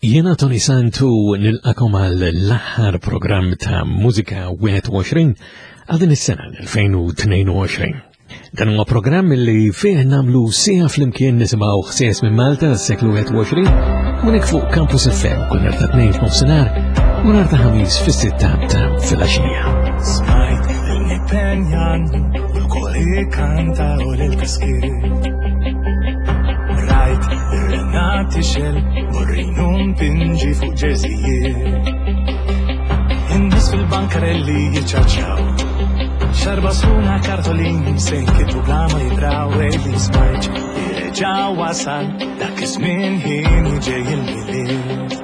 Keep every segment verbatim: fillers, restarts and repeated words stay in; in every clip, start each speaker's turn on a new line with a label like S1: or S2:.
S1: Jena Tony Santu nilqakom għal l-aħħar programm ta' Mużika wieħed u għoxrin għal din is-sena l-elfejn u tnejn u għoxrin. Dan huwa programm li fih nagħmlu sija flimkien nisimgħu ħsies minn Malta s-seklu wieħed u għoxrin u nek fuq Campus F M kull nhar ta' tnejn f'nofsinhar u nhar ta' ħamis fis-sitta ta' filgħaxija.
S2: Smajt il-nipenjan u l-kori kanta u l-taskir. Rajt ir-renati xel morrinum pinġi fuq ġeżijiet. In-nies fil-bankarelli jiċċaċċaw. Xarba suna kartolini senkitu bla ma jidraw ejli smajt jireġaw wasal dak iż-żmien ħin ġej il-miliet.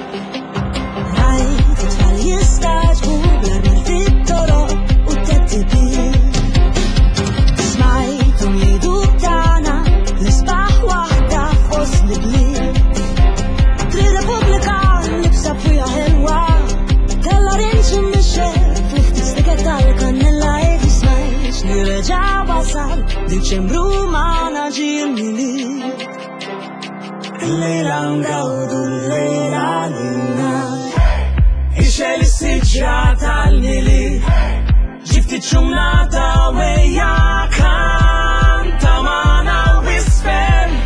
S3: Rajt it-tfal jistaġbu bl-armar fit-toroq u t-tettibin. Smajthom jgħidu tagħna l-isbaħ waħda fost l-bliet. Tri-Repubblika libsa fuja ħelwa kellha rinġ mixer fl-ftit stiket tal-kannella ejli smajt nirreġa' wasal Diċembru magħna ġie l-miliet. Il-lejla ngawdu l-lejla lilna ixel is-siġra tal-miliet ġifti ċumnata wejja kanta magħna wisfen.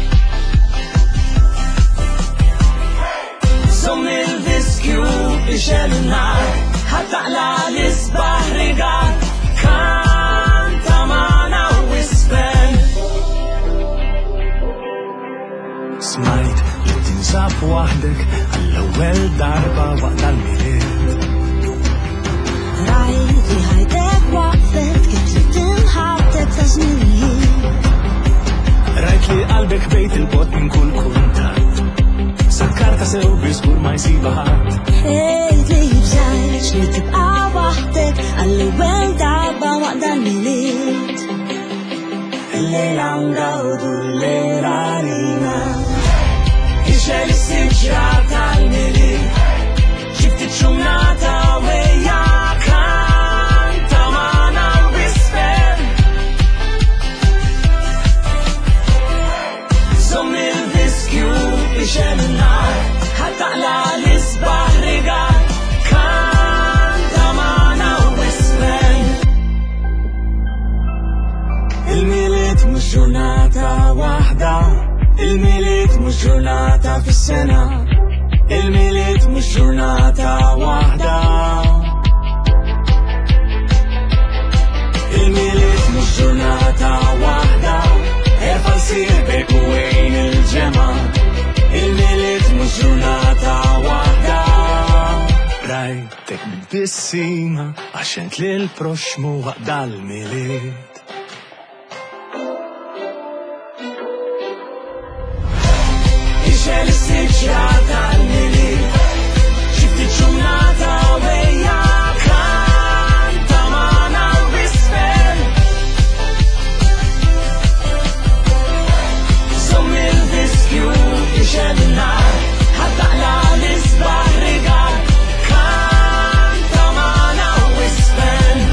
S3: Som il-viskju ixel in-nar ħattaqla l-isbaħ rigal kanta magħna wisfen.
S2: Smajt li tinsab waħdek għall-ewwel darba waqt tal-miliet.
S3: Rajt li ħajtek waqfet kif li tinħabtek ta' żminijiet.
S2: Rajt li qalbek bejt il-bot minn kull kuntatt. Sakkarta sew biżgur ma jsiba ħadd.
S3: Ejt li jibżajx li tibqa' waħdek għall-ewwel darba waqt tal-miliet. Il-lejla ngawdu l-lejla lilna ixel is-siġra tal-miliet ġifti ċumnata wejja kanta magħna wisfen. Som il-viskju ixel in-nar ħattaqla l-isbaħ rigal kanta magħna wisfen. Il-miliet mhux ġurnata waħda, il-miliet mhux ġurnata fis-sena, il-miliet mhux ġurnata waħda. Il-miliet mhux ġurnata waħda, erfa' sirbek u wejn il-ġemgħa. Il-miliet mhux ġurnata waħda. Rajtek mid-bissima għaxent lil proxmu waqt dal-miliet. Ixel is-siġra tal-miliet ġifti ċumnata wejja kanta magħna wisfen. Som il-viskju ixel in-nar ħattaqla l-isbaħ rigal kanta magħna wisfen.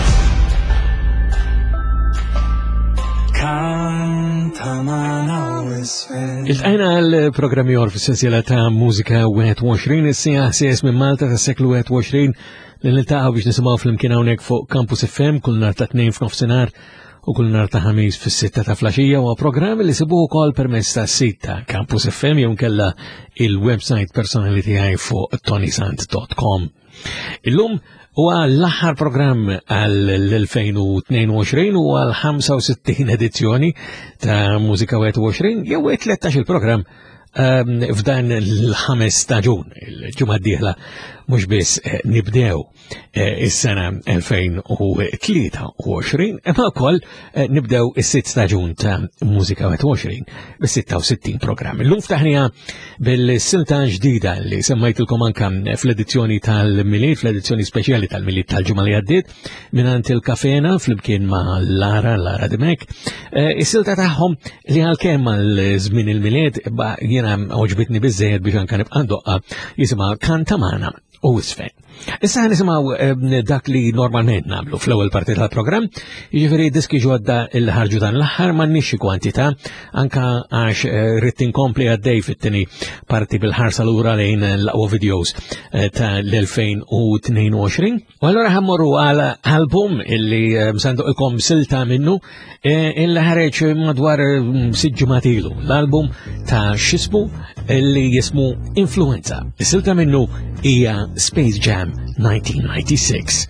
S3: Kanta magħna wisfen.
S1: Il-tqajna għal-programmi għor fil-sensiela ta' Mużika wieħed u għoxrin, is-sija ħsies minn Malta ta' seklu wieħed u għoxrin li niltaqgħu biex nisimgħu flimkien hawnhekk fuq Campus F M kull nhar ta' tnejn f'nofsinhar u kull nhar ta' ħamis fis-sitta ta' flaxija huwa programm li sibuh ukoll permezz ta' sit ta' Campus F M jew nkella il-website personali tiegħi fuq tonysant dot com. Illum huwa l-aħħar programm għall-elfejn u tnejn u għoxrin u għal-ħamsa u sittin edizzjoni ta' Mużika wieħed u għoxrin jew tlettax il-programm f'dan l-ħames staġun. Il-ġimgħa d-dieħla mhux biss nibdew is-sena elfejn u tlieta u għoxrin, imma wkoll nibdew is-sitt staġun ta' Mużika wieħed u għoxrin bis-sitta u sittin programm. Illum ftaħniha bil-silta ġdida li semmejtilkom anke fl-edizzjoni tal-miliet, fl-edizzjoni speċjali tal-miliet tal-ġimgħa li għaddiet mingħand il-Kafena flimkien ma' Lara Lara Demek. Is-silta tagħhom li għalkemm għal żmien il-miliet jiena oġbitni biżżejjed biex anke nibqa' ndoqqa jisimha Kanta magħna u isfel. Issa nisimaw dak li normalment namlu fl-ewwel parti tal-programm, jiġifieri diski ġodda il-ħarġu dan l-aħħar m'għandniex kwantità anka għax rid inkompli għaddej fit-tieni parti bil-ħarsa lura lejn l-aqwa videos tal-elfejn u tnejn u għoxrin. U allura ħammorru għal album illi msanduqilkom silta minnu illi ħareġ madwar sitt ġimgħat ilu. L-album ta' xismu illi jismu Influenza. Is-silta minnu hija Space Jam nineteen ninety-six.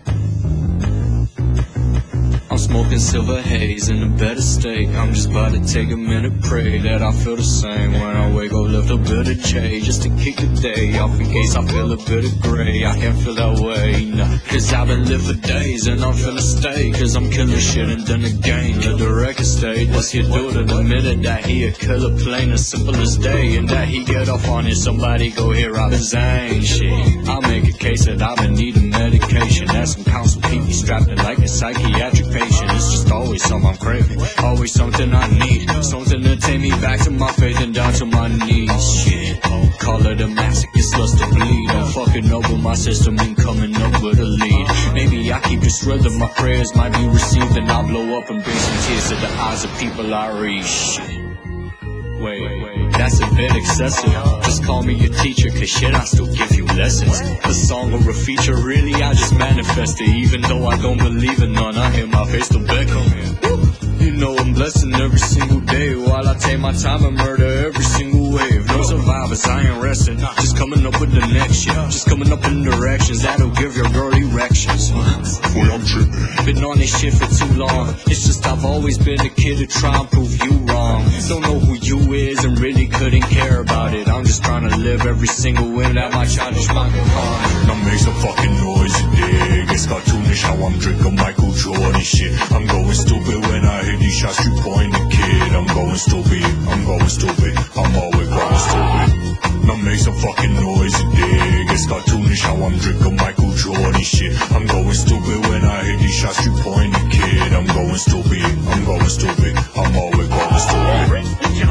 S4: I'm smoking silver haze in a better state. I'm just about to take a minute, pray that I feel the same. When I wake up, lift a bit of J just to kick the day off in case I feel a bit of gray. I can't feel that way, no. Cause I've been living for days and I'm finna stay. Cause I'm killing shit and then again, let the record stay. What's he do to the minute that he a killer, plain as simple as day. And that he get off on it, somebody go hear Robin Zane shit. I'll make a case that I've been needing medication. That's some counsel, keep me strapped in like a psychiatric patient. It's just always something I'm craving, always something I need, something to take me back to my faith and down to my knees. Shit, call it a masochist, lust to bleed. I'm fucking up with my system and coming up with a lead. Maybe I keep this rhythm, my prayers might be received, and I'll blow up and bring some tears to the eyes of people I reach. Shit. Wait, wait, that's a bit excessive. Just call me your teacher, cause shit, I still give you lessons. A song or a feature, really, I just manifest it. Even though I don't believe in none, I hear my face to beckon. You know I'm blessing every single day, while I take my time and murder every single wave. No survivors, I ain't resting. Just coming up with the next shit. Just coming up in directions that'll give your girl erections. Boy, I'm tripping. Been on this shit for too long. It's just I've always been a kid to try and prove you wrong. Don't know who you is and really couldn't care about it. I'm just trying to live every single win that my childish mind can find.
S5: Now make some fucking noise, you dig. It's cartoonish how I'm drinking Michael Jordan shit. I'm going stupid when I hit these shots you point the kid. I'm going stupid, I'm going stupid, I'm always going stupid. Now make some fucking noise, you dig. It's cartoonish how I'm drinking Michael Jordan shit. I'm going stupid when I hit these shots you point the kid. I'm going stupid, I'm going stupid, I'm always going stupid.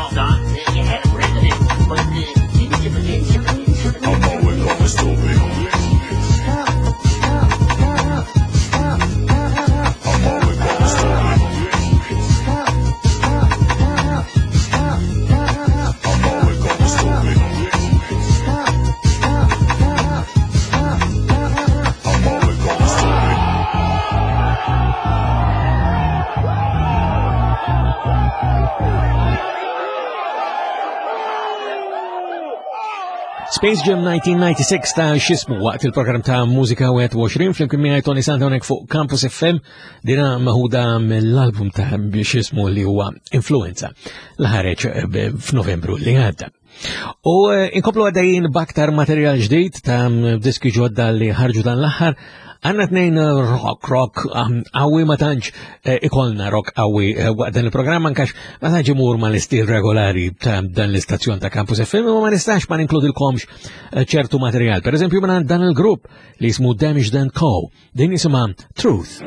S5: I'm always going stupid.
S1: Space Jam nineteen ninety-six ta' xismu waqt il-program ta' Mużika ħames u għoxrin fl-imkien miegħi Tony Santa hawnhekk fuq Campus F M dina maħuda mill-album ta' xismu li huwa Influenza li ħareġ f'Novembru li għadda. U inkomplu għaddejjin b'aktar materjal ġdid ta' diski ġodda li ħarġu dan l-aħħar. Għanna tnejn rock, rock, għawi ma tantx ikolna rock għawi waqt dan il-programm ankax ma tantx imur ma l-istil regolari ta' dan l-istazzjon ta' Campus F M, ma nistax ma ninkludilkomx ċertu materjal. Per eżempju minn dan il-grupp li jismu Damaged and Co. Din jisimha Truth.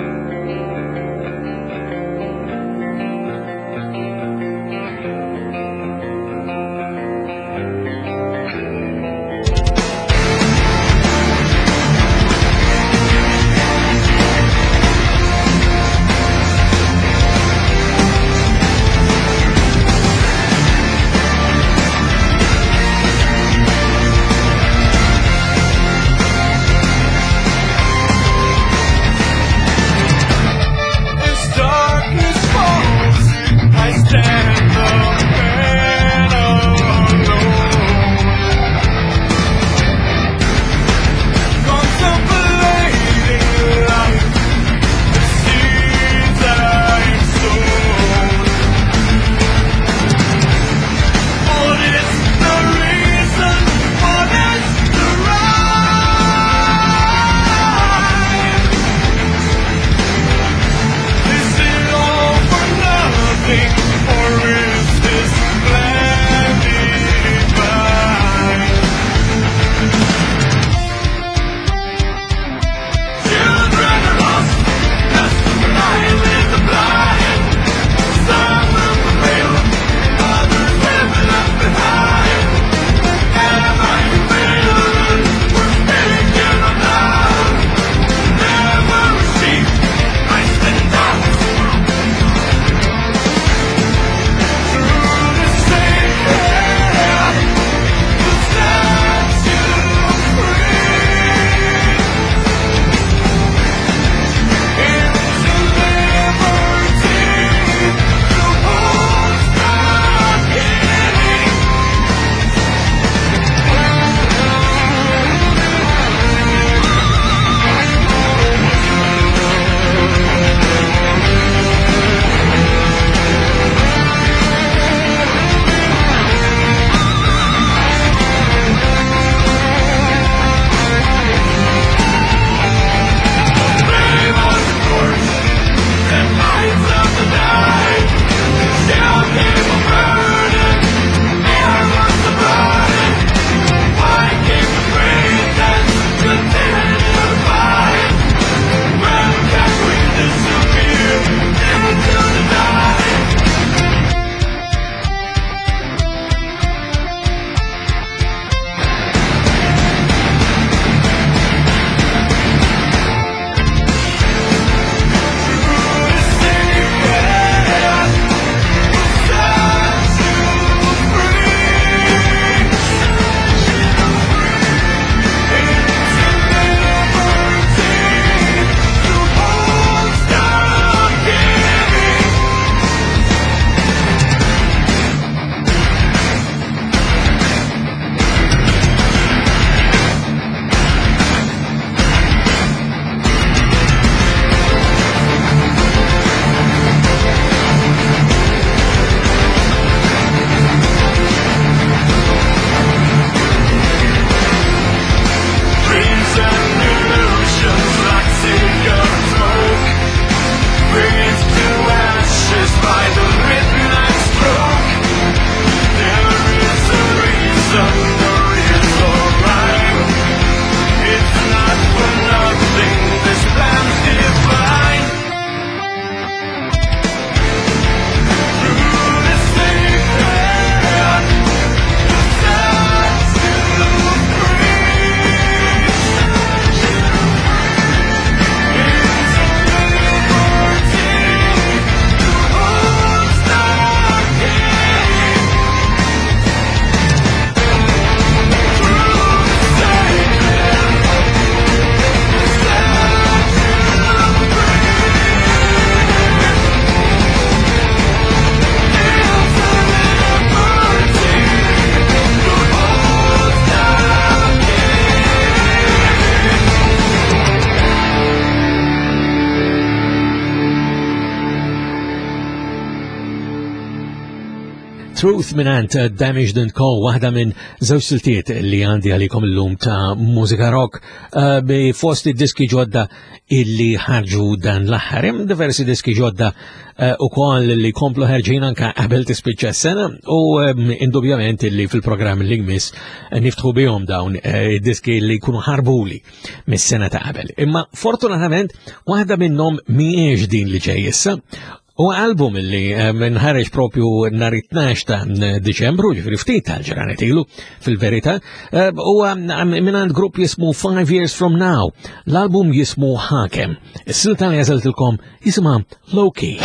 S1: Truth minant Damaged and Co, waħda minn żewġ siltiet li għandi għalikom l-lum ta' mużika rock uh, bi fost diski ġodda illi ħarġu dan l-aħħar. Hemm diversi diski ġodda uh, u koll li komplu ħarġin anka qabel tispiċċa s-sena u um, indubjament illi fil-programm li gmiss uh, niftħu bihom dawn uh, diski li kunu ħarbuli mis-sena ta' qabel. Imma fortunatament waħda minnhom mhijiex din li ġej issa. U album li nħareġ propju nhar it-tnax ta' Diċembru, ġifri ftit tal-ġranet ilu fil-verità, u minant grupp jismu Five Years From Now. L-album jismu Hakem. Is-silta li għażeltilkom jisimha Low Key.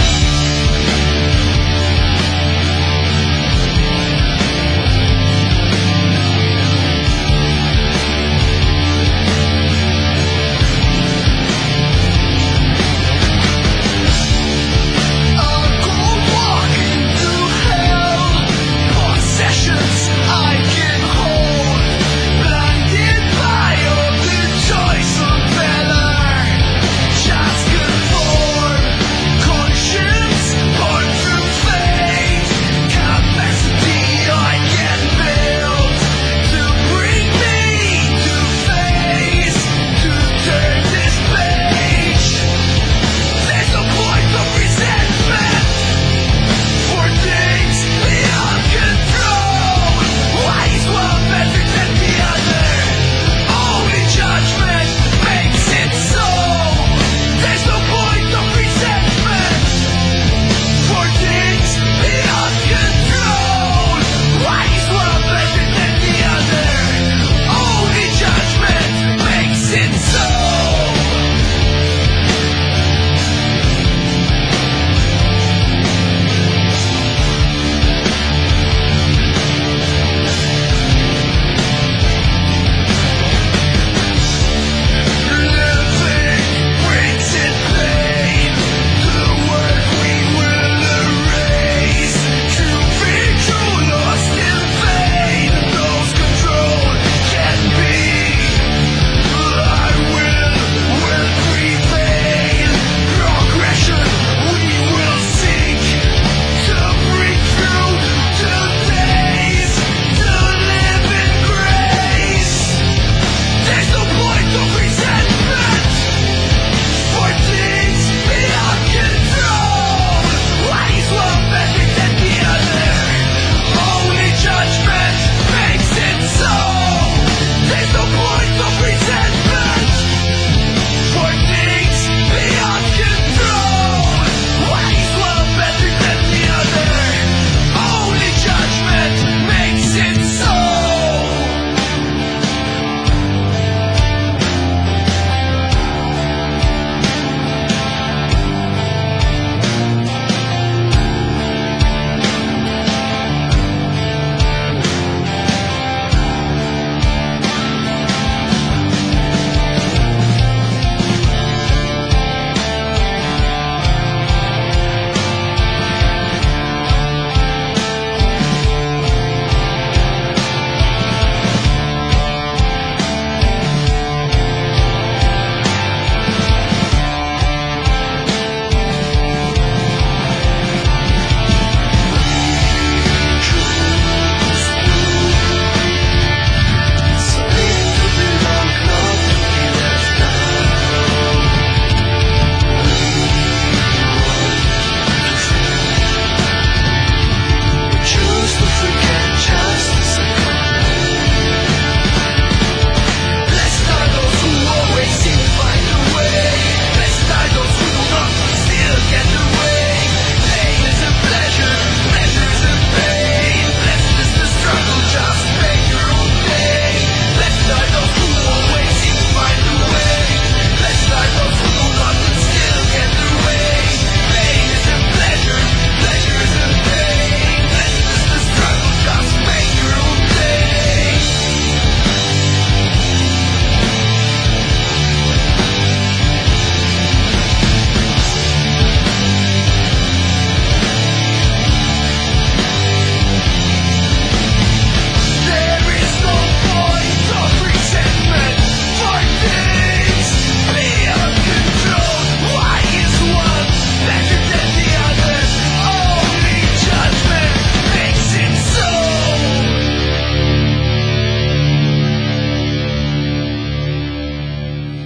S6: Shots conform, caution.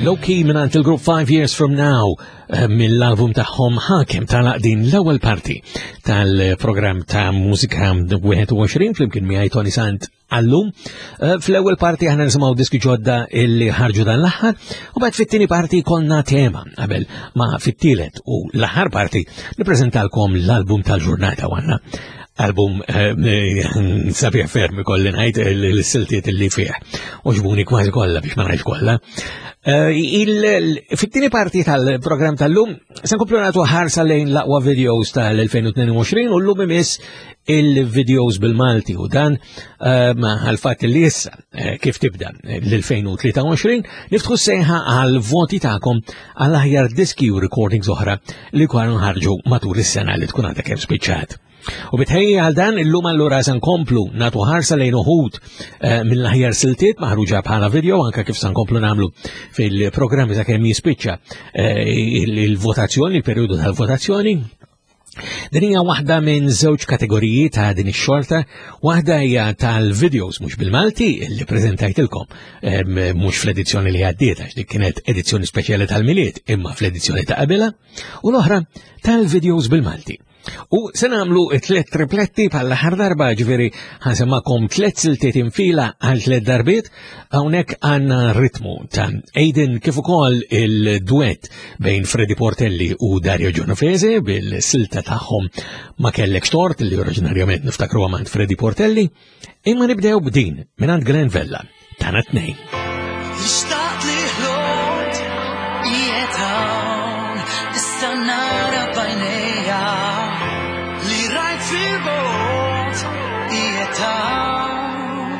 S1: Low-Key minant il-grupp Five Years From Now uh, mill-album tagħhom ħakem talaq din l-ewwel parti tal-programm ta' mużika wieħed u għoxrin flimkien miegħi Tony Sant għallum. Uh, Fl-ewwel parti aħna nisimgħu diski ġodda illi ħarġu dan l-aħħar u bad fit-tieni parti konna tema qabel ma fit-tielet u l-aħħar parti nippreżentalkom l-album tal-ġurnata għandna. Album sabiħ fermi kolli ngħid l-siltiet li fih. Uġbuni kważi kollha biex ma ngħidx kollha. Fit-tieni parti tal-programm tal-lum se nkomplu nagħtu ħarsa lejn l-aqwa videos tal-elfejn u tnejn u għoxrin u llum imiss il-videos bil-Malti u dan għal-fatt li issa kif tibda l-elfejn u tlieta u għoxrin niftħu sejħa għal-voti tagħkom għal-aħjar diski u recordings oħra li kwanu ħarġu matul is-sena li tkun għadha kemm spiċċat. U bitħejja għal dan illum allura san komplu natu ħarsa lejn uħud mill-aħjar siltiet maħruġa bħala video anka kif san komplu namlu fil-programmi ta' kemm jispiċċa il-votazzjoni, il-periodu tal-votazzjoni. Din hija waħda minn żewġ kategoriji ta' din ix-xorta, waħda hija tal-videos mhux bil-Malti li preżentajtilkom mhux fl-edizzjoni li għaddiet għax dik kienet edizzjoni speċjali tal-miliet imma fl-edizzjoni ta' qabelha, u l-oħra tal-videos bil-Malti. U se nagħmlu tliet tripletti bħall-aħħar darba ġifieri ħansemmakom tliet siltiet infila għal tliet darbiet hawnhekk għandna ritmu ta' Aiden kif ukoll il-duett bejn Freddy Portelli u Dario Genovese bil-silta tagħhom Ma kellek tort li oriġinarjament niftakru għamant Freddy Portelli, imma nibdew b'din mingħand Glenn Vella tana tnejn.
S6: Ixtaqt li ħlodt qiegħed hawn issa nara b'għajnejja li rajt fil-bogħod qiegħed hawn.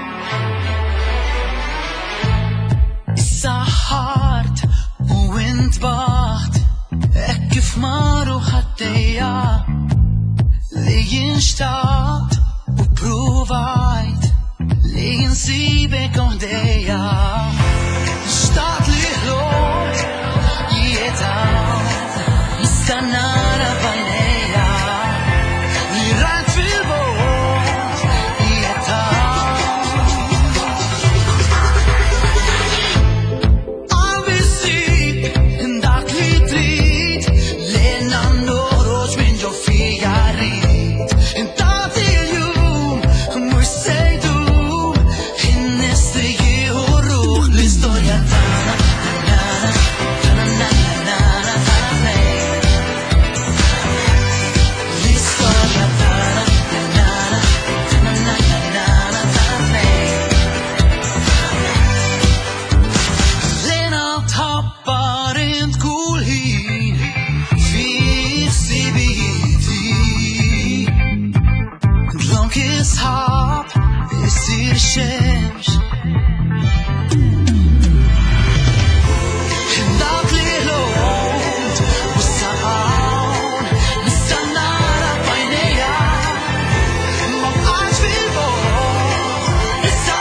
S6: Issa ħart u intbaħt hekk kif maru ħaddejja li jinxtaqt u pruvajt li jinsibek uħdejja. Xtaqt li ħlodt qiegħed hawn issa nara b'għajnejja li rajt fil-bogħod qiegħed hawn. Qalbi ssib dak li trid lejna noħroġ minn ġo fija rrid. Intagħti l-jum mhux se jdum in-nies li jieħu rruħ l-istorja tagħna tana tana tana tana tnejn. L-istorja tagħna tana tana tana tana tnejn. Lejna tħabbar int kull ħin fi ħsibijieti. Dlonk isħab isir xemx. Dak li ħlodt u issa hawn nista' nara b'għajnejja ma bqax fil-bogħod issa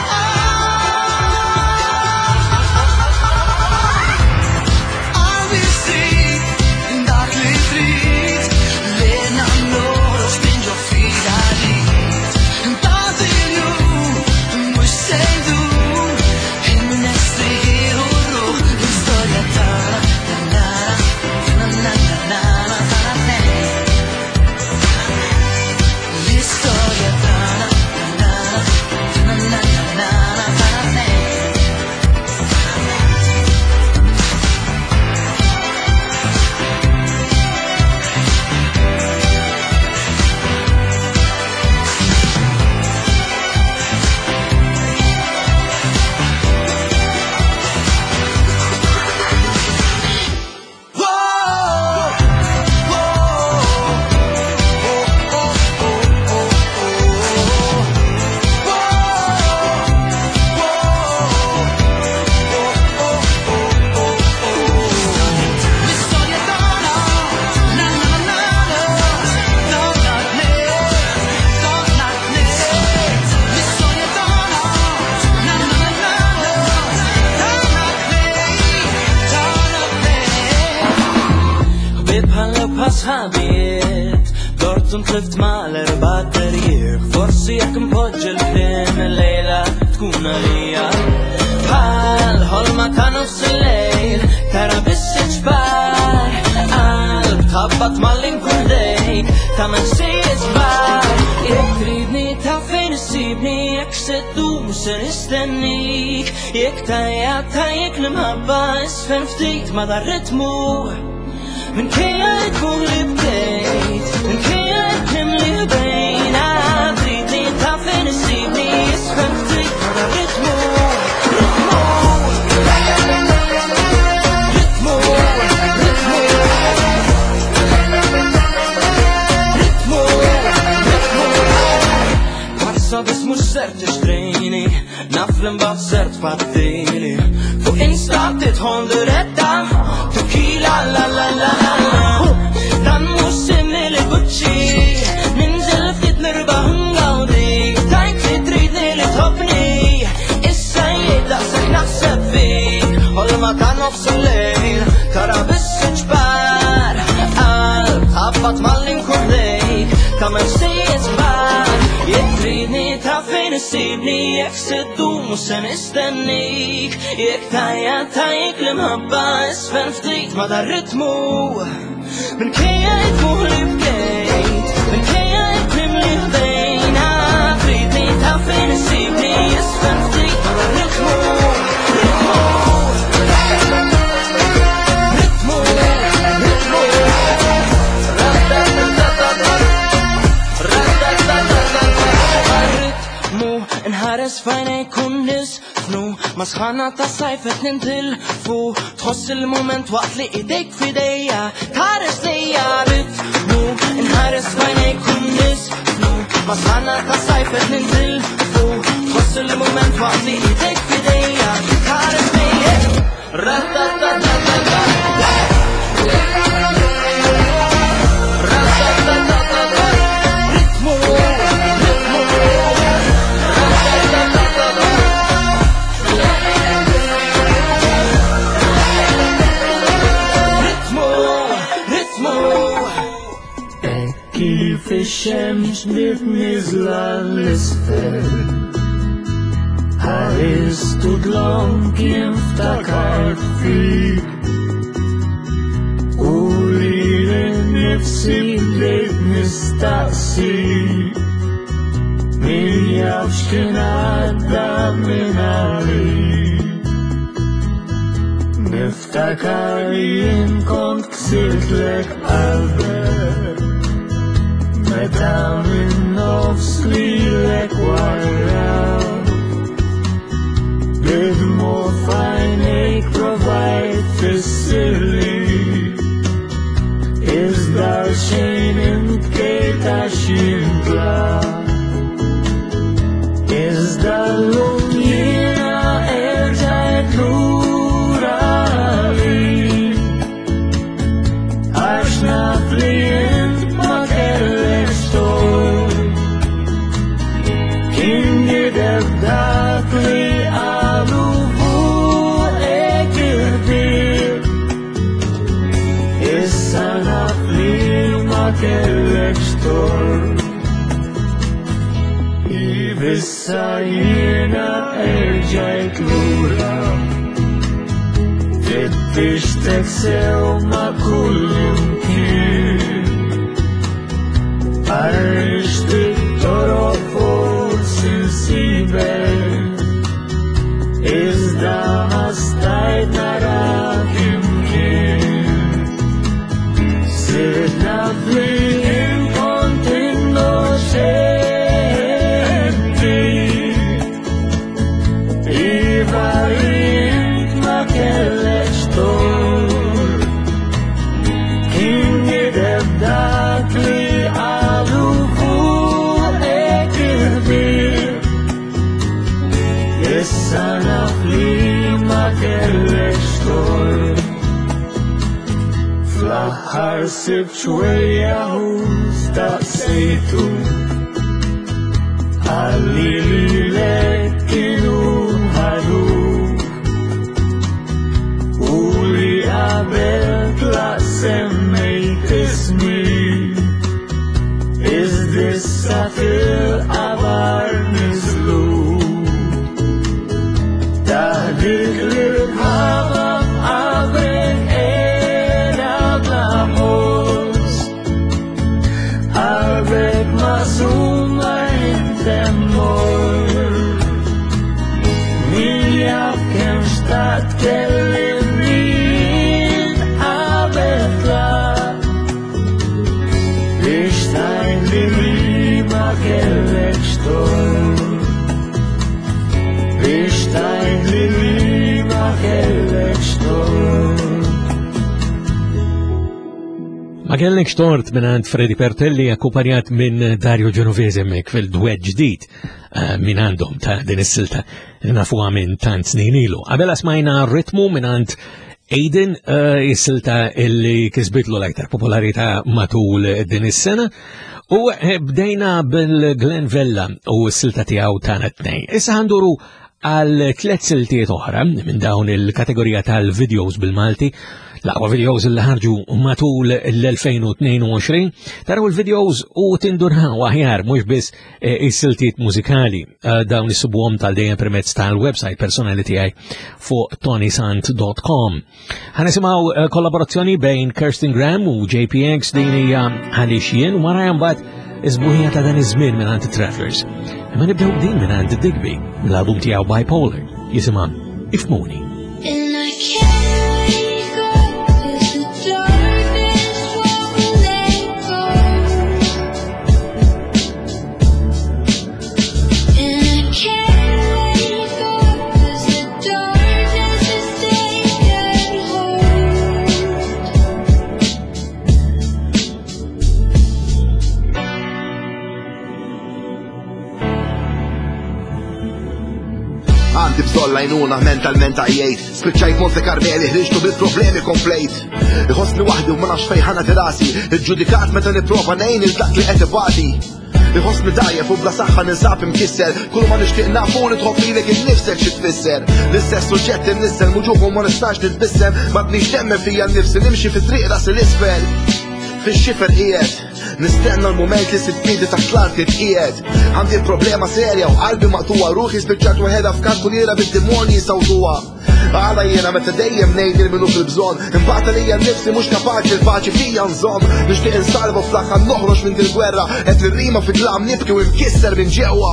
S6: qalbi ssib dak li trid lejna noħroġ minn ġo fija rrid. Intagħti l-jum mhux se jdum in-nies li jieħu rruħ l-istorja tagħna tana tana tana tnejn. L-istorja tagħna tana tana tana tnejn. L-istorja tagħna na na na na tagħna tnejn tagħna tnejn. L-istorja tagħna na na na na tagħna tnejn tagħna tnejn.
S7: Bit bħalla bħasħabiet Dortun tlift ma' l-erba' terjier Forsi jekk impoġġi l-klim il-lejla tkun għalija Bħal ħolma ta' nofs il-lejl ta' men sejjes bar. Jek tridni ta' fejn issibni, jek seddum se nistennik. Jek tajja tajjek l-imħabba isfen ftit ma dar ritmu. Min kejja jkun li bdejt, min kejja jkun li bejna. Tridni ta' fejn issibni, isfen ftit ma dar ritmu. Sabes mux ser tixtrejni, naf l-imbagħad ser tbaddili. Fuq Insta titħol diretta, tequila la la la la la. Dan mux simili Gucci, ninżel ftit nirbaħ ngawdi. Tajt li tridni li tħobbni, issa jgħid daqshekk naħseb fik. Ħolma ta' nofs il-lejl, tara biss ġbar. Qalb tħabbat mal-inkun lejk, ta' men sejjes bar. Jek tridni ta' fejn issibni, jek seddum se nistennik. Jek tajja tajjek l-imħabba isfen ftit ma dar ritmu. Min kejja jkun li bdejt, min kejja jkun li ħdejna. Tridni ta' fejn issibni, isfen ftit ma dar ritmu. Nħares fajnej kun nisfnu, ma sħana ta' sajfet nintilfu. Tħoss il-moment waqt li idejk fidejja, tħares lejja ritmu. Nħares fajnej kun nisfnu, ma sħana ta' sajfet nintilfu. Tħoss il-moment waqt li idejk fidejja, tħares lejja. Ra-ta-ta-ta-ta-ta.
S2: Fix-xemx nitniżla l-isfel, ħaristu dlom kien ftakart fik. U li l-nifsi bdejt nistaqsi, min jaf x'kien għadda minn għalik. Niftakar jien kont ksirtlek qalbek, meta minn nofs lilek warraw. Bidmu f'għajnejk provajt fissirli, iżda xejn intkejt għax jintla. Iżda llum jiena erġajt lura għalik, għax naf li jint ma kellek xtor. Kien jidher dak li qalu fuqek il-kbir, issa naf li ma kellek xtor. Issa jiena erġajt lura, fittixtek sew ma' kull imkien. Għarrixt it-toroq forsi nsibek, iżda ma stajt narak imkien. Sirt naf li inkont innoċenti, iva jint ma kellek xtor. Kien jidher dak li qalu fuqek il-kbir, issa naf li ma kellek xtor. Fl-aħħar sibt xwejja hu staqsejtu, għalli lilek kienu ħaduk, u li qabel tlaq semmejt ismi, iżdissa fil-qabar niżlu. Taħdik li bħala qabel qiegħda bla ħoss, tkellimni qabelka biex tajli li ma kellekx tort biex tajli li ma kellekx tort.
S1: Ma kellekx tort minant Freddy Pertelli akkumpanjat minn Dario Genovese mek fil-duett ġdid minn għandhom ta' din is-silta nafuha minn tant snin ilu. Qabel smajna ritmu minant Aiden is-silta illi kisbitlu l-aktar popolarità matul din is-sena u bdejna bil-Glenn Vella u s-silta tiegħu tagħna tnejn. Issa ħanduru għal tliet siltiet oħra minn dawn il-kategorija tal-videos bil-Malti. L-aqwa videos li ħarġu matul l-elfejn u tnejn u għoxrin, taraw il-videos u tindurħaw aħjar mhux biss is-siltiet mużikali dawn isubuhom tal-dejjem permezz tal-website personali tiegħi fuq tonysant dot com. Ħanisimgħu kollaborazzjoni bejn Kirsten Graham u J P X din hija għaliex jien wara mbagħad iżbuħija ta' dan iż-żmien minn Travelers. Imma nibdew din minn Digby, l-album tiegħu Bipolar, jisimha Ifmuni.
S8: Lajnuna mentalment għajjejt Spiċċajt Monte Carmeli ħriġtu bil-problemi komplejt Iħossni wahdi u ma nafx fejħana terasi Il-ġudikat meta niprofa nejn il-dak li qed ibati Iħossni dajjef u bla saħħa ninsab imkisser Kull ma nixtieq nafu nitħobb lilek innifsek xi tfisser L-istess suġġett innissel muġuħu ma nistax nitbissem M'għadniex temmen fija nnifsi nimxi fit-triq ras il-isfel Fix-xifer qiegħed Nistenna l-moment li sitt-piedi taħt l-art qiegħed Għandi problema serja u qalbi maqtuwa ruħi spiċċat weħeda f'kalkuliera bid-demonji sawtuha Għala jiena meta dejjem ngħid il minu fil-bżonn Imbagħad għalija nnifsi mhux kapaċi l-paċi fija nżomm Nixtieq insalva fl-aħħar noħroġ minn dil-gwerra qed nirrima fi klam nibki u nkisser minn ġewwa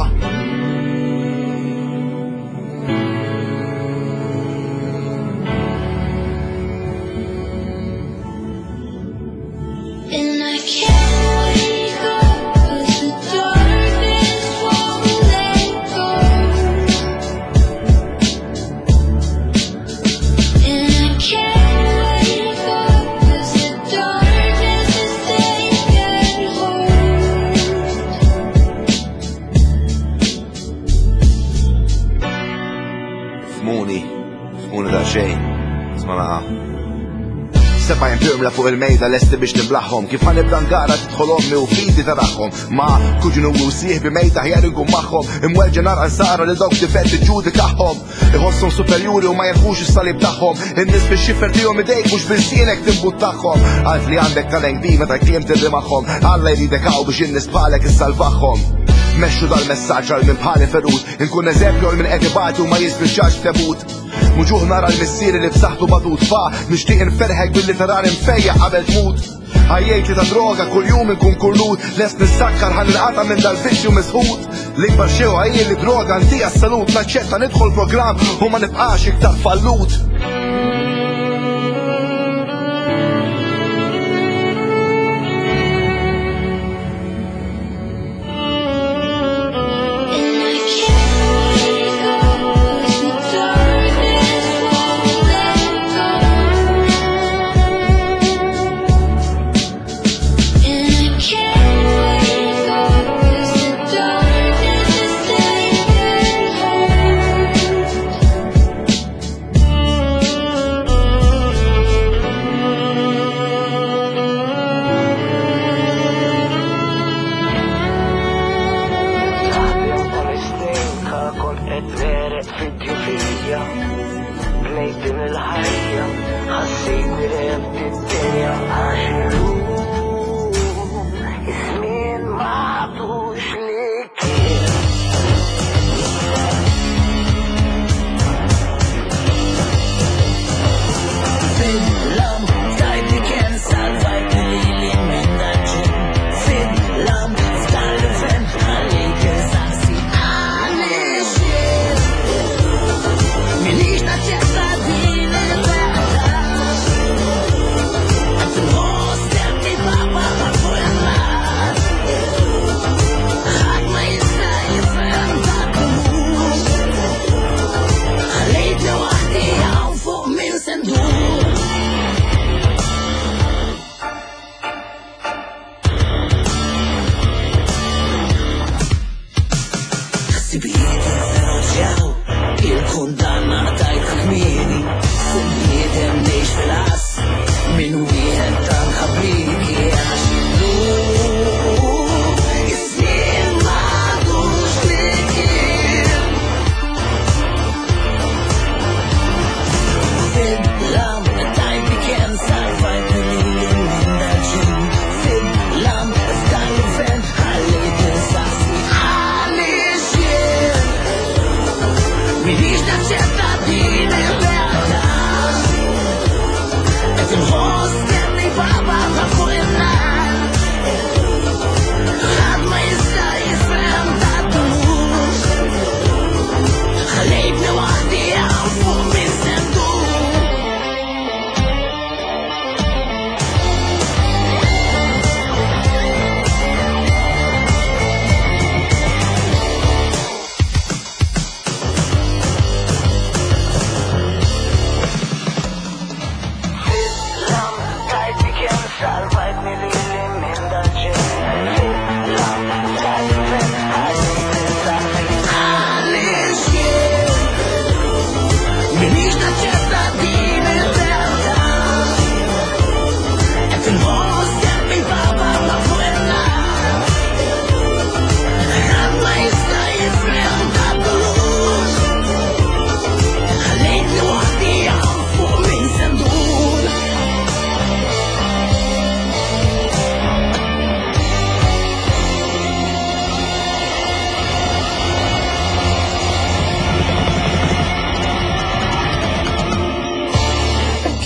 S8: Seba jimpirmla fuq il-mejda lesti biex niblaħħom Kif ħanibda ngara tidħol ommi u fidi taraħħom Ma kuġinu u sieħbi mejda ħjar ingum magħhom Imwelġa nara nsara li dawk difett iġġudikahom Iħossom superjuri u ma jerħux is-salib tagħhom In-nies bix-xifer tihom idejk mhux bil-sienek timbut tagħhom Għalt li għandek talent di meta kliem tirri magħhom Alla jridek hawn biex in-nies bħalek issalvaħhom Mexxu dal-messaġġ għal minn bħali ferut Inkun eżempju għal minn qed ibati u ma jispiċċax tebut Muġuħ nara l-missieri li b'saħħtu batut fa Nixtieq inferħek billi tarar infejja qabel tmut Ħajjejt li ta' droga kull jum inkun kurlut Lest nissakkar ħan inqata minn dal-viċċju misħut L-ikbar xewqa hi li droga ntija s-salut Naċċetta nidħol programm u ma nibqax iktar fallut
S6: Minix naċċetta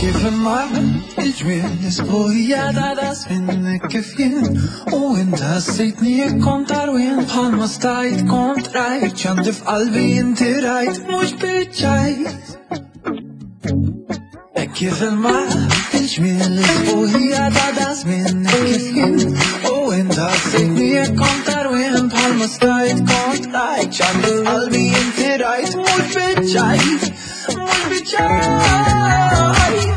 S9: kif imar il-ġmien isbuħija ta' das minnek kif jien u inta sejtni kontar wien bħalma stajt kont rajt ċandi f'qalbi inti rajt mux biċċajt kif imar il-ġmien isbuħija ta' das minnek kif jien u inta sejtni kontar wien bħalma stajt kont rajt ċandi f'qalbi inti rajt mux biċċajt mux biċċajt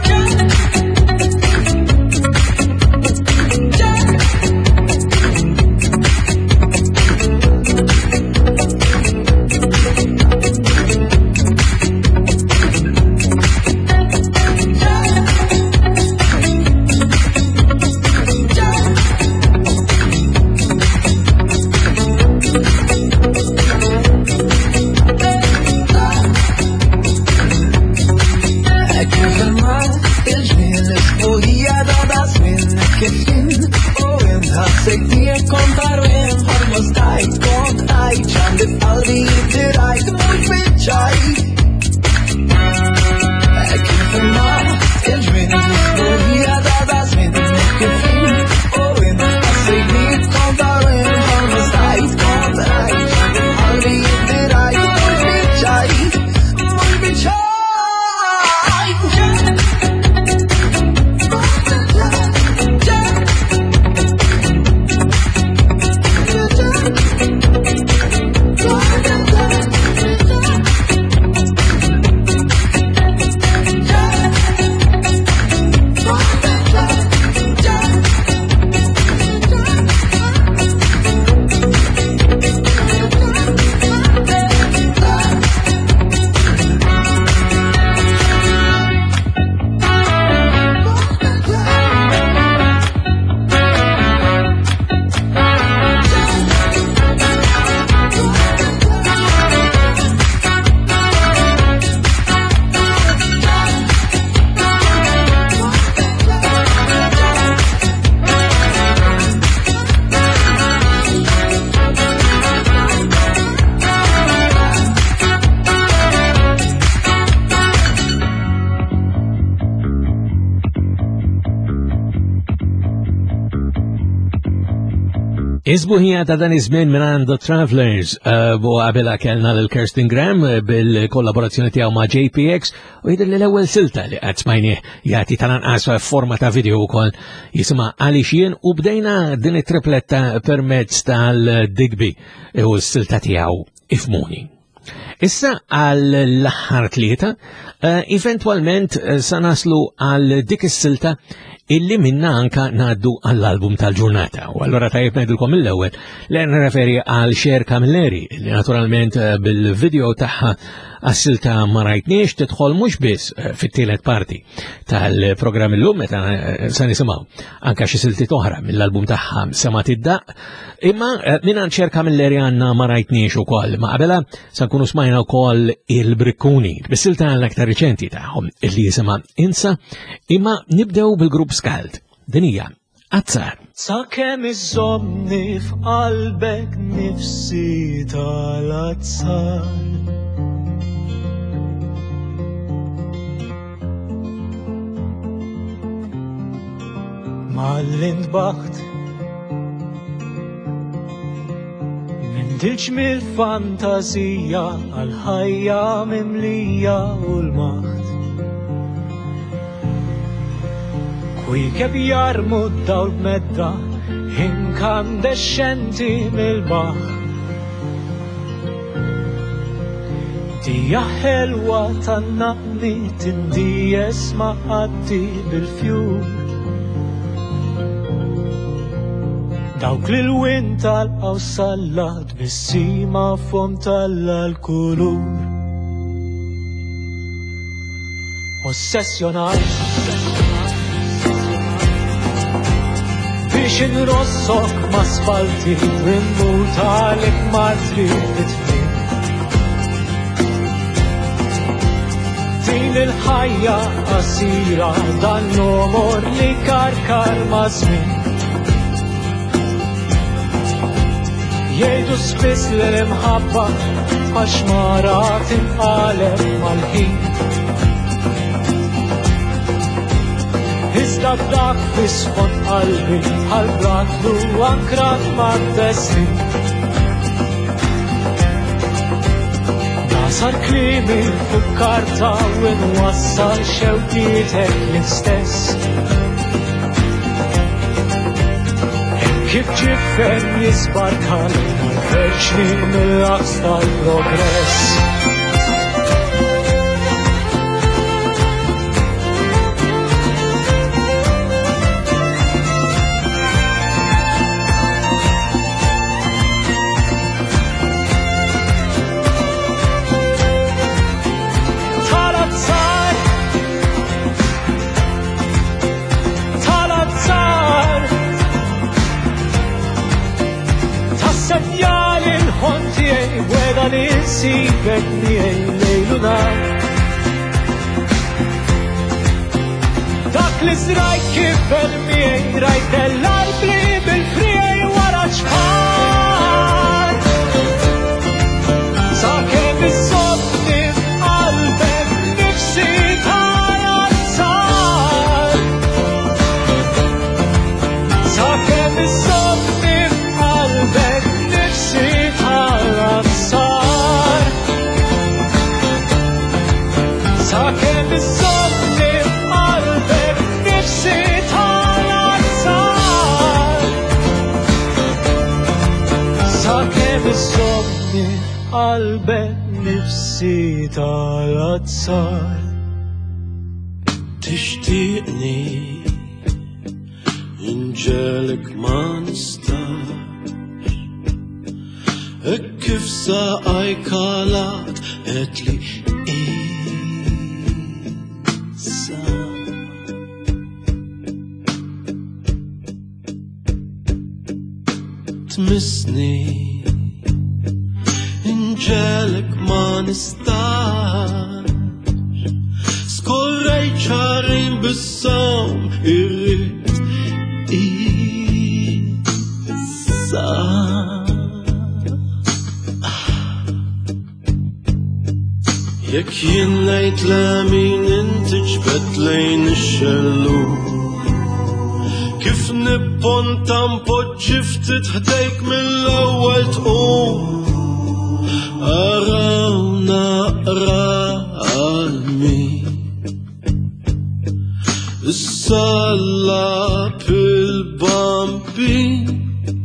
S1: Isbuħija ta' dan iż-żmien minn The Travelers u qabelha kellna lil Kirsten Graham bil-kollaborazzjoni tiegħu ma' J P X u jidher li l-ewwel silta li qed smajnieh jagħti tal-anqas forma ta' video wkoll jisimha Għaliex jien u bdejna din it-tripletta permezz tal-Digby u s-silta tiegħu Ifmuni. Issa għall-aħħar tlieta, eventwalment sa naslu għal dik is-silta illi minna anka naddu għall-album tal-ġurnata. U allora tajib najdilkom il-ewel li referi għal Cher Camilleri, li naturalment bil-video taħħa għassilta marajtniex tidħol mux biss fit-tielet parti tal-programm il-lum, meta sa nisimaw anka xi silti toħra mill-album taħħa Semat id-daq, imma minna Cher Camilleri għanna marajtniex u koll, ma qabela sa nkunu smajna u koll il-Brikkuni, bis-silta l-aktar riċenti taħħom illi jisima Insa, imma nibdew bil-grupp Skald, dinija Azzar.
S2: Sakemm iżommni f'qalbek nifsi tal-azzar mal-intbaħt M'għandilx mill-fantazija għal-ħajja mimlija u l-maħt Kwikeb jarmud dawl medda inkandescenti mill-baħ Dija ħelwa tan-naqni tindijes ma' qaddi bil-fjum Dawk li l-win tal-qaw sallat bis-sima fom tal-kulur Ossessjonat biex inrossok ma' spalti rimmur tal-ik martri bitfin Din il-ħajja qasira dan l-omor li karkar ma' żmien Jgħidu spiss li l-imħabba għax mara tinqaleb mal-ħin iżda dak fisfond qalbi bħal-bratlu ankrat mad-destni. Nasar klimi fuq karta u nwassal xewqietek l-istess. Kif ġiffen jisbarkan marveċni mill-aqs tal-progress. Sibek miej lejlu nar. Dak li zrajt kifel miej rajt l-arbli bil-frijaj wara ċfar. Sakemm iżommni f'qalbek nifsi tal-azzar. Sakemm iżommni f'qalbek nifsi tal-azzar. Sakemm iżommni f'qalbek nifsi tal-azzar. Sakemm iżommni f'qalbek nifsi tal-azzar.
S10: Tixtieqni inġelek ma nistax, hekk kif saqaj kalat qedli tmissni inġelek ma nistax, skorrejt ċarin bis-sawm irrid issa. Jekk jien ngħid lemin inti ġbed lejn ix-xellug, kif nipponta mpoġġi ftit ħdejk mill-ewwel tqum, araw naqra qalmi issallab il-bambin.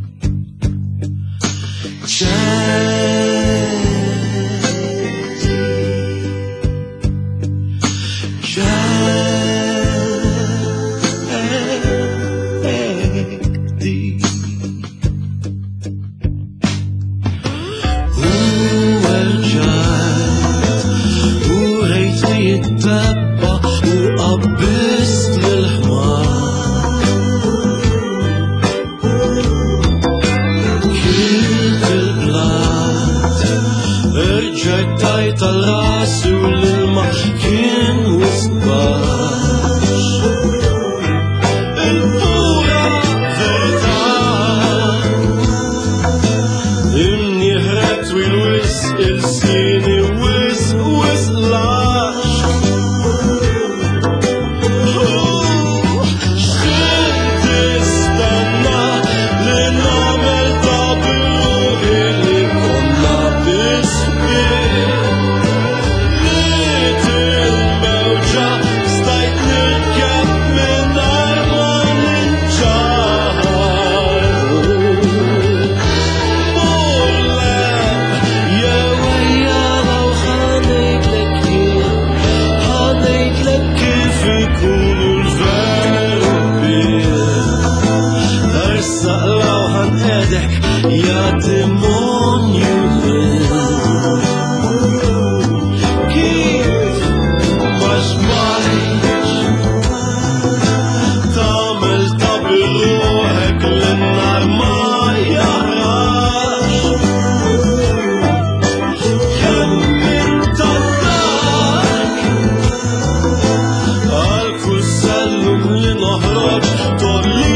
S10: tal-rasu l-ilma kien wisbax. Il-pura verità imni ħret u l-wis il-sini wis wis lax. X'int istenna li nagħmel ta' bil-ruħi li konna bisbih. Ja demonju kif ma xbajtx tagħmel ta' birruħek l-nar ma jarax. Kemm inta dak għal kull sellum li noħroġ tolli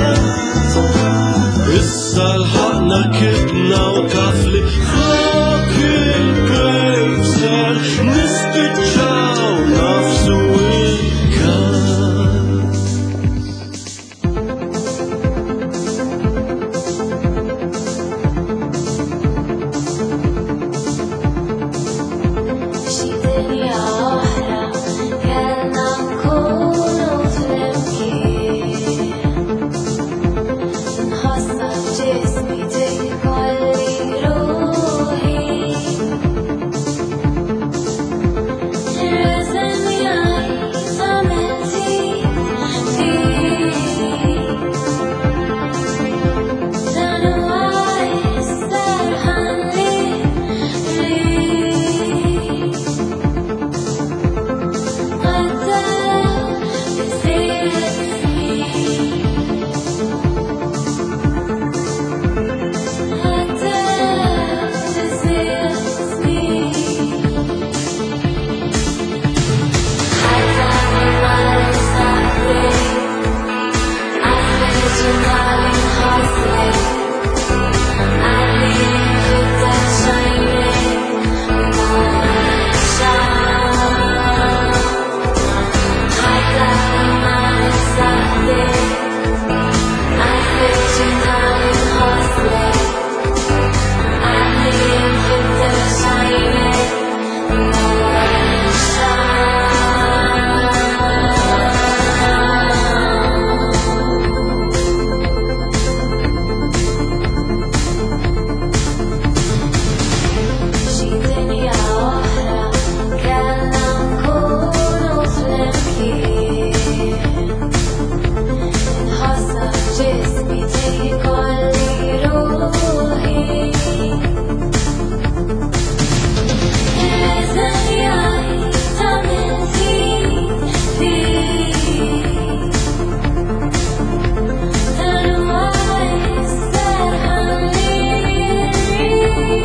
S10: Sal-ħakna kitna u kafli fuq il-bejt ser nispiċċaw nafsu il-każ.
S3: Xi dinja oħra kellna nkunu flimkien. Nħossa f'ġismi tkolli ruħi. Irreżen jgħid għamilti dan huwa jisserħanli rrid. Xi dinja oħra kellna nkunu flimkien. Nħossa f'ġismi tkolli ruħi. Irreżen jgħid għamilti dan huwa jisserħanli rrid.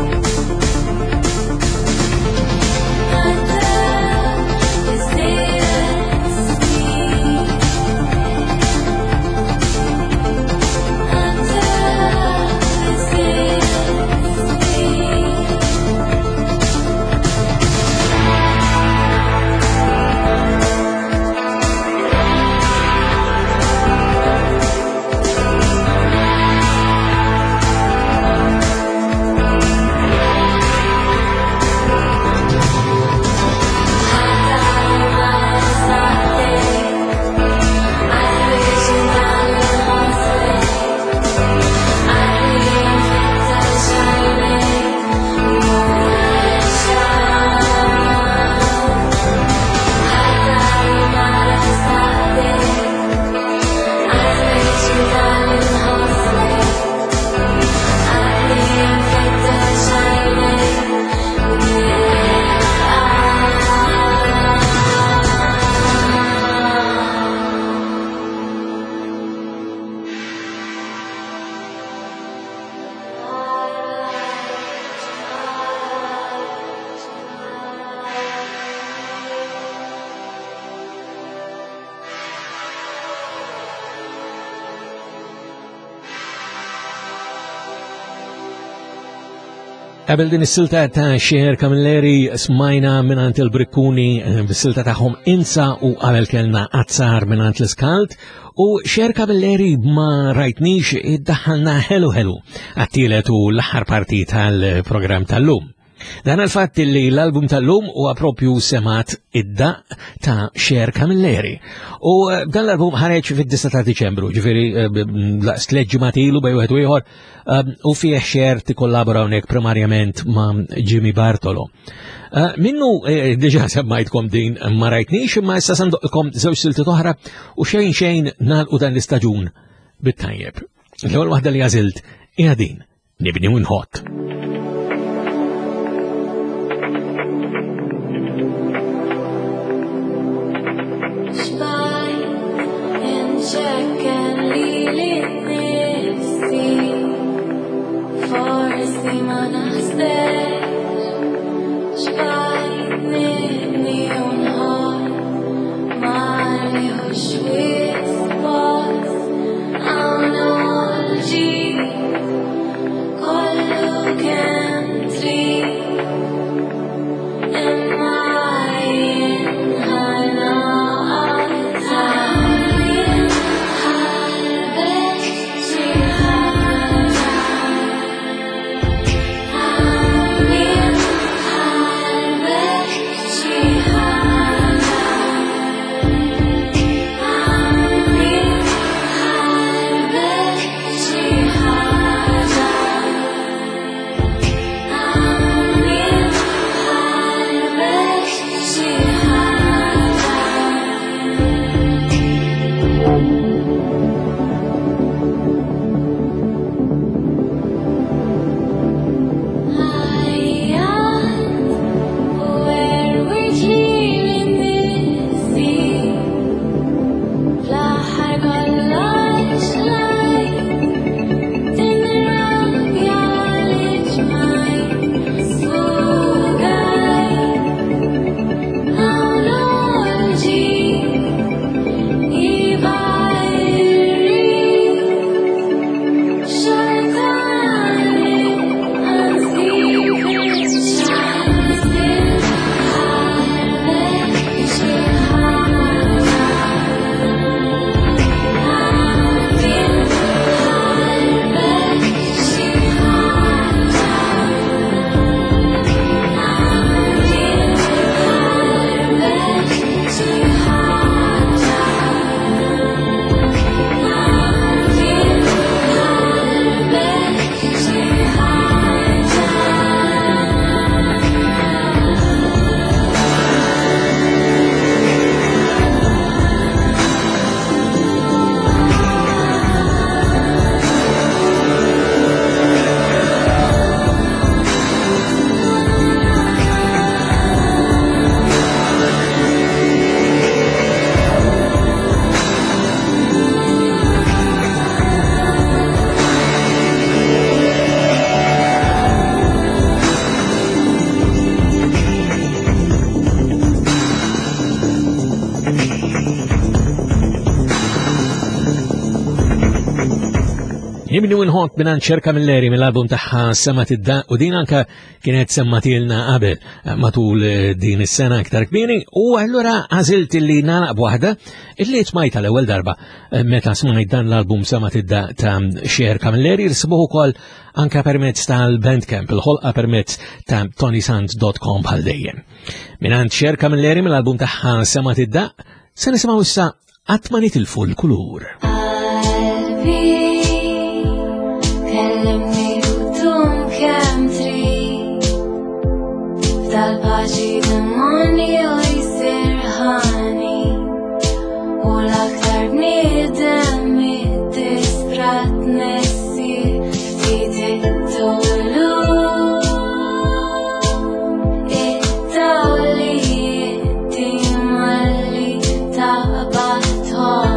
S1: Qabel din is-silta ta' Xeher Kamilleri smajna minant il-Brikkuni eh, bis-silta tagħhom Insa u qabel kellna Azzar minant l-Iskalt u Xeher Kamilleri ma rajtnix iddaħħalna ħelu ħelu għat-tielet u l-aħħar parti tal-programm tal-lum. Dan il-fatt li l-album tal-lum huwa propju semat id-daq ta' Xeher Kamilleri. U eh, dan l-album ħareġ fid-disa ta' Diċembru, ġifieri laqs tliet ġimgħat ilu bej wieħed u ieħor eh, u fih Xeher tikkollabora hawnhekk primarjament ma' Jimmy Bartolo. Eh, Minnu eh, diġà semmajtkom din ma rajtniex imma issa sandoqkom żewġ silti oħra u xejn xejn nagħlqu dan l-istaġun bit-tajjeb. L-ewwel waħda li għażilt hija din Nibni u nħott.
S3: Kollu kemm trid
S1: Jimmy New Hot minan ċerka mill-leri mill-album taħħa Semmat id-Daq u din anka kienet semmatilna qabel matul din is-sena iktar kbiri u allura għażilt li nagħlaq b'waħda illi smajta l-ewwel darba meta smajt dan l-album Semmat id-Daq ta' Cher Camilleri rsibuh ukoll anka permezz tal-Bandcamp il-ħolqa permezz ta' tony sant dot com bħal dejjem. Minant Cher Camilleri mill-album taħħa Semmat id-Daq se nisimgħu issa Qatt ma nitilfu l-kulur.
S11: Kellimni b'dum kemm trid f'dal-paċi demoni u jsir ħani u l-aktar bniedem id-disprat nessir ftit it-tolu it-dawli it-timalli taqbadhom.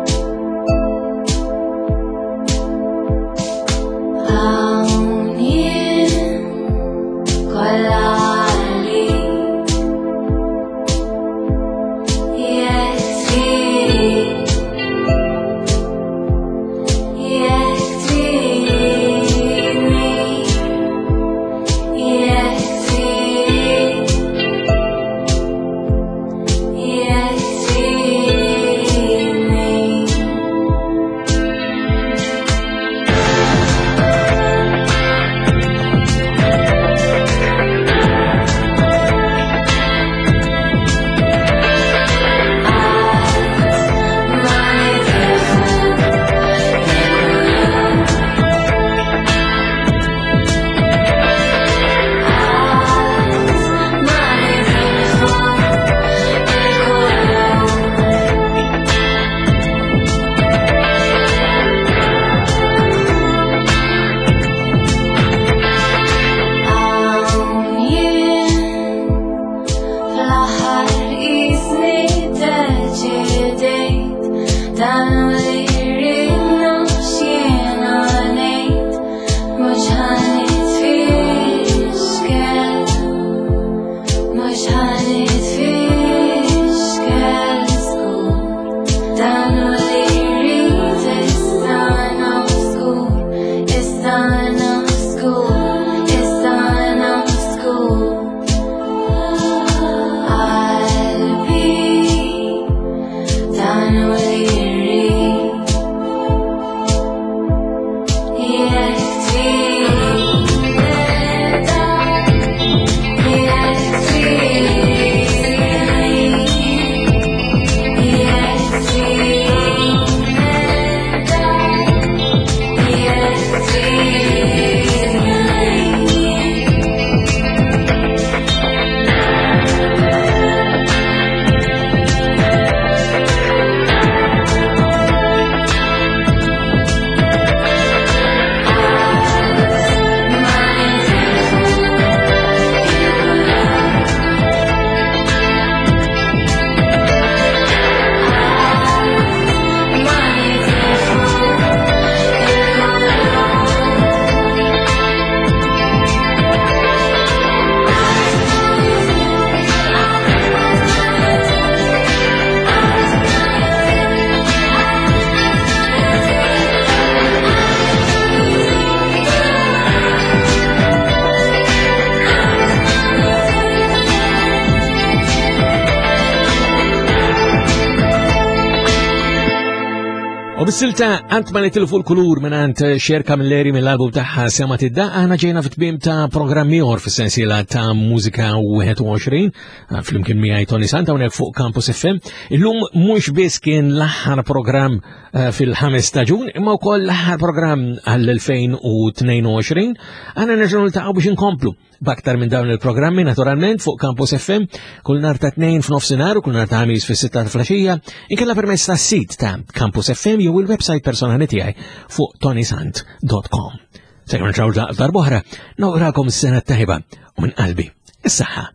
S1: U bis-silta Qatt ma nitilfu l-kulur minant Cher Camilleri mill-album taħħa Semmat id-Daq aħna ġejna fit-tmiem ta' programmi ieħor fis-sensiela ta' mużika wieħed u għoxrin flimkien miegħi Tony Sant hawnhekk fuq Campus F M. Illum mhux biss kien l-aħħar programm fil-ħames ta' Ġun imma wkoll l-aħħar programm għall-elfejn u tnejn u għoxrin. Aħna nerġgħu niltaqgħu biex inkomplu b'aktar minn dawn il-programmi naturalment fuq Campus F M kull nhar ta' tnejn f'nofsinhar u kull nhar ta' ħamis fis-sitta ta' filgħaxija inkella permezz tas-sit ta' Campus F M jew il-website personali tiegħi fuq tony sant dot com. Se jkun nirġgħu darb'oħra nawguralkom is-sena tajba u minn qalbi is-saħħa.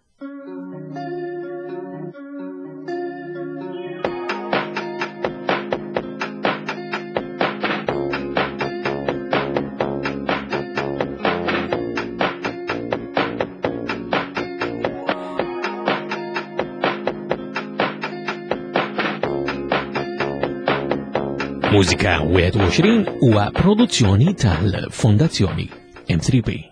S1: Mużika wieħed u għoxrin huwa produzzjoni tal-Fondazzjoni M three P.